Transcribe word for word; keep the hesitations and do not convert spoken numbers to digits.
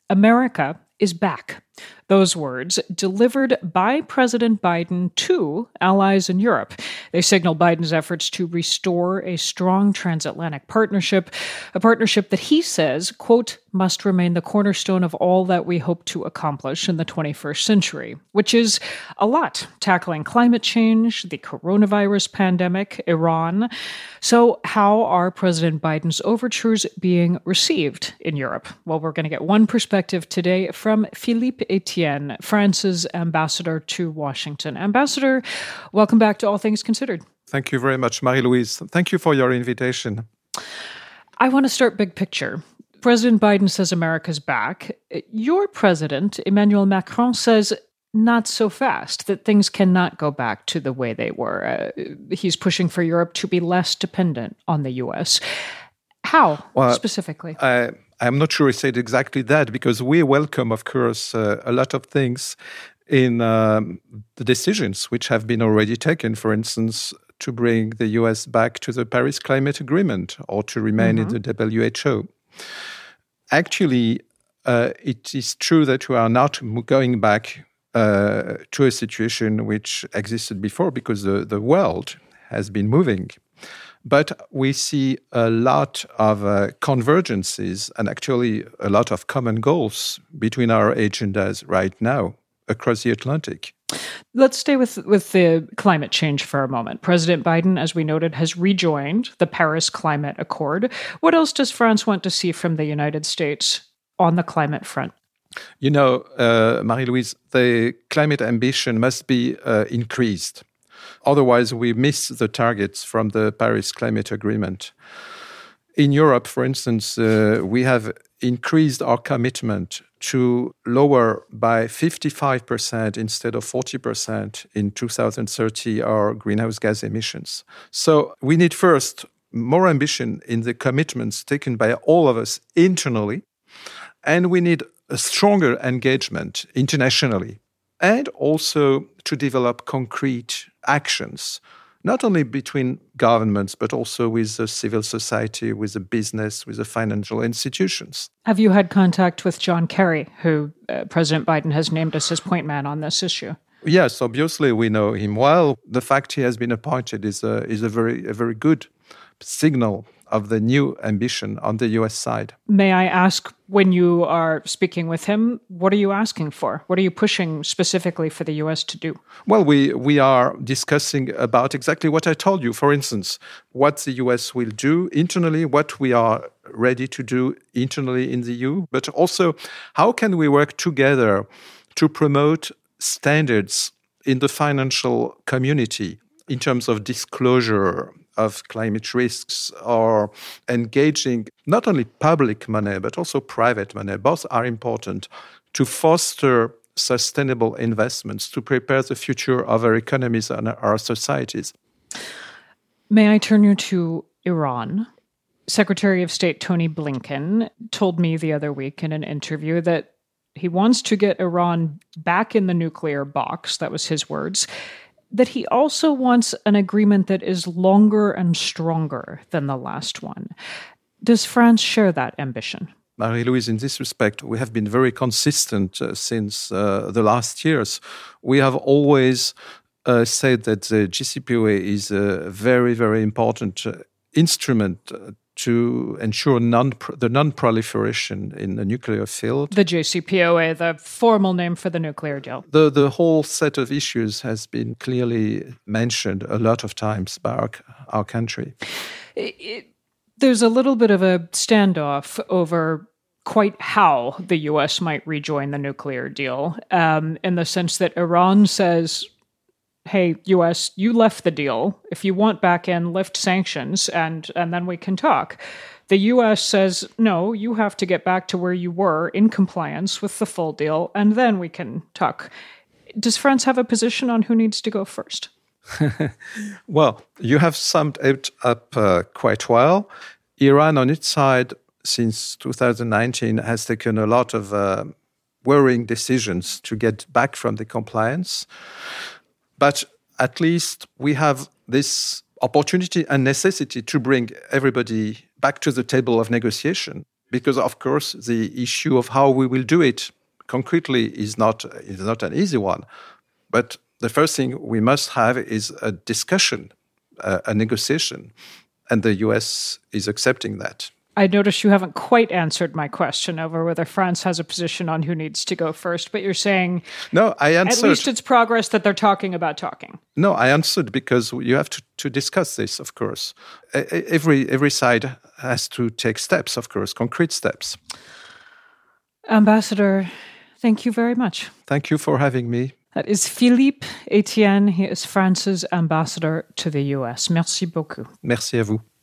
America is back. Those words delivered by President Biden to allies in Europe. They signal Biden's efforts to restore a strong transatlantic partnership, a partnership that he says, quote, must remain the cornerstone of all that we hope to accomplish in the twenty-first century, which is a lot, tackling climate change, the coronavirus pandemic, Iran. So how are President Biden's overtures being received in Europe? Well, we're going to get one perspective today from Philippe Etienne, France's ambassador to Washington. Ambassador, welcome back to All Things Considered. Thank you very much, Marie-Louise. Thank you for your invitation. I want to start big picture. President Biden says America's back. Your president, Emmanuel Macron, says not so fast, that things cannot go back to the way they were. Uh, he's pushing for Europe to be less dependent on the U S. How, well, specifically? I, I'm not sure he said exactly that, because we welcome, of course, uh, a lot of things in um, the decisions which have been already taken, for instance, to bring the U S back to the Paris Climate Agreement or to remain mm-hmm. in the W H O. Actually, uh, it is true that we are not going back uh, to a situation which existed before, because the, the world has been moving. But we see a lot of uh, convergences and actually a lot of common goals between our agendas right now across the Atlantic. Let's stay with, with the climate change for a moment. President Biden, as we noted, has rejoined the Paris Climate Accord. What else does France want to see from the United States on the climate front? You know, uh, Marie-Louise, the climate ambition must be uh, increased. Otherwise, we miss the targets from the Paris Climate Agreement. In Europe, for instance, uh, we have increased our commitment to lower by fifty-five percent instead of forty percent in two thousand thirty our greenhouse gas emissions. So we need first more ambition in the commitments taken by all of us internally, and we need a stronger engagement internationally, and also to develop concrete actions, not only between governments, but also with the civil society, with the business, with the financial institutions. Have you had contact with John Kerry, who uh, President Biden has named as his point man on this issue? Yes, obviously we know him well. The fact he has been appointed is a, is a very a very good signal of the new ambition on the U S side. May I ask, when you are speaking with him, what are you asking for? What are you pushing specifically for the U S to do? Well, we, we are discussing about exactly what I told you. For instance, what the U S will do internally, what we are ready to do internally in the E U, but also how can we work together to promote standards in the financial community in terms of disclosure of climate risks, or engaging not only public money, but also private money. Both are important to foster sustainable investments, to prepare the future of our economies and our societies. May I turn you to Iran? Secretary of State Tony Blinken told me the other week in an interview that he wants to get Iran back in the nuclear box. That was his words. That he also wants an agreement that is longer and stronger than the last one. Does France share that ambition? Marie-Louise, in this respect, we have been very consistent uh, since uh, the last years. We have always uh, said that the J C P O A is a very, very important uh, instrument uh, to ensure non the non-proliferation in the nuclear field. The J C P O A, the formal name for the nuclear deal. The, the whole set of issues has been clearly mentioned a lot of times by our, our country. It, it, there's a little bit of a standoff over quite how the U S might rejoin the nuclear deal, um, in the sense that Iran says, hey, U S, you left the deal. If you want back in, lift sanctions, and, and then we can talk. The U S says, no, you have to get back to where you were in compliance with the full deal, and then we can talk. Does France have a position on who needs to go first? Well, you have summed it up uh, quite well. Iran, on its side, since two thousand nineteen, has taken a lot of uh, worrying decisions to get back from the compliance. But at least we have this opportunity and necessity to bring everybody back to the table of negotiation. because, of course, the issue of how we will do it concretely is not, is not an easy one. But the first thing we must have is a discussion, uh, a negotiation, and the U S is accepting that. I notice you haven't quite answered my question over whether France has a position on who needs to go first, but you're saying no, I answered, at least it's progress that they're talking about talking. No, I answered because you have to, to discuss this, of course. Every, every side has to take steps, of course, concrete steps. Ambassador, thank you very much. Thank you for having me. That is Philippe Etienne. He is France's ambassador to the U S. Merci beaucoup. Merci à vous.